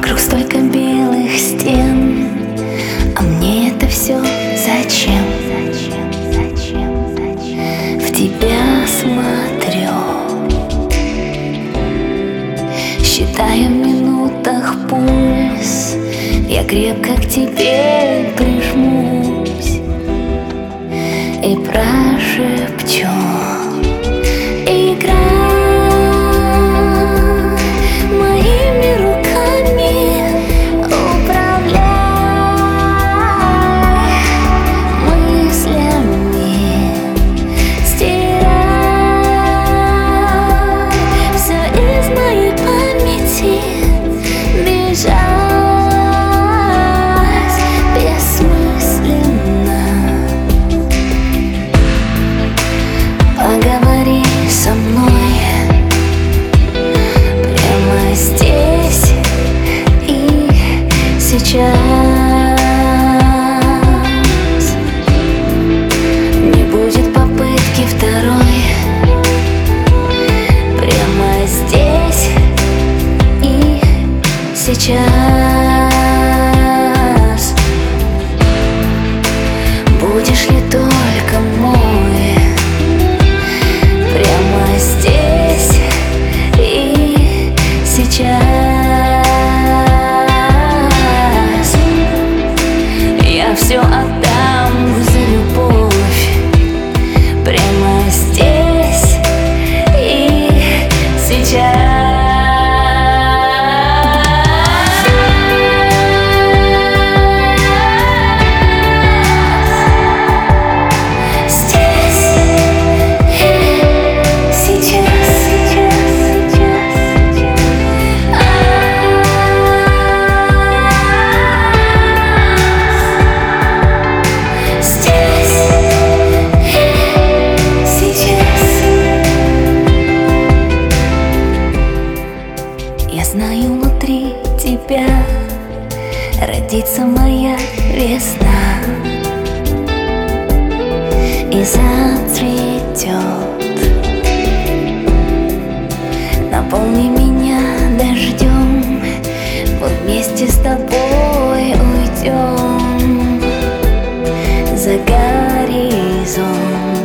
Вокруг столько белых стен, а мне это все зачем? В тебя смотрю, считаю в минутах пульс, я крепко к тебе прижмусь и прошепчу: играй моими руками, управляй мыслями, стирай все из моей памяти, бежать бессмысленно. Поговори со мной прямо здесь и сейчас. Не будет попытки второй. Прямо здесь и сейчас. Будешь ли только мой? Прямо здесь и сейчас. Я все отдам за любовь. Прямо здесь и сейчас. Я знаю, внутри тебя родится моя весна и зацветет. Наполни меня дождем, мы вместе с тобой уйдем за горизонт.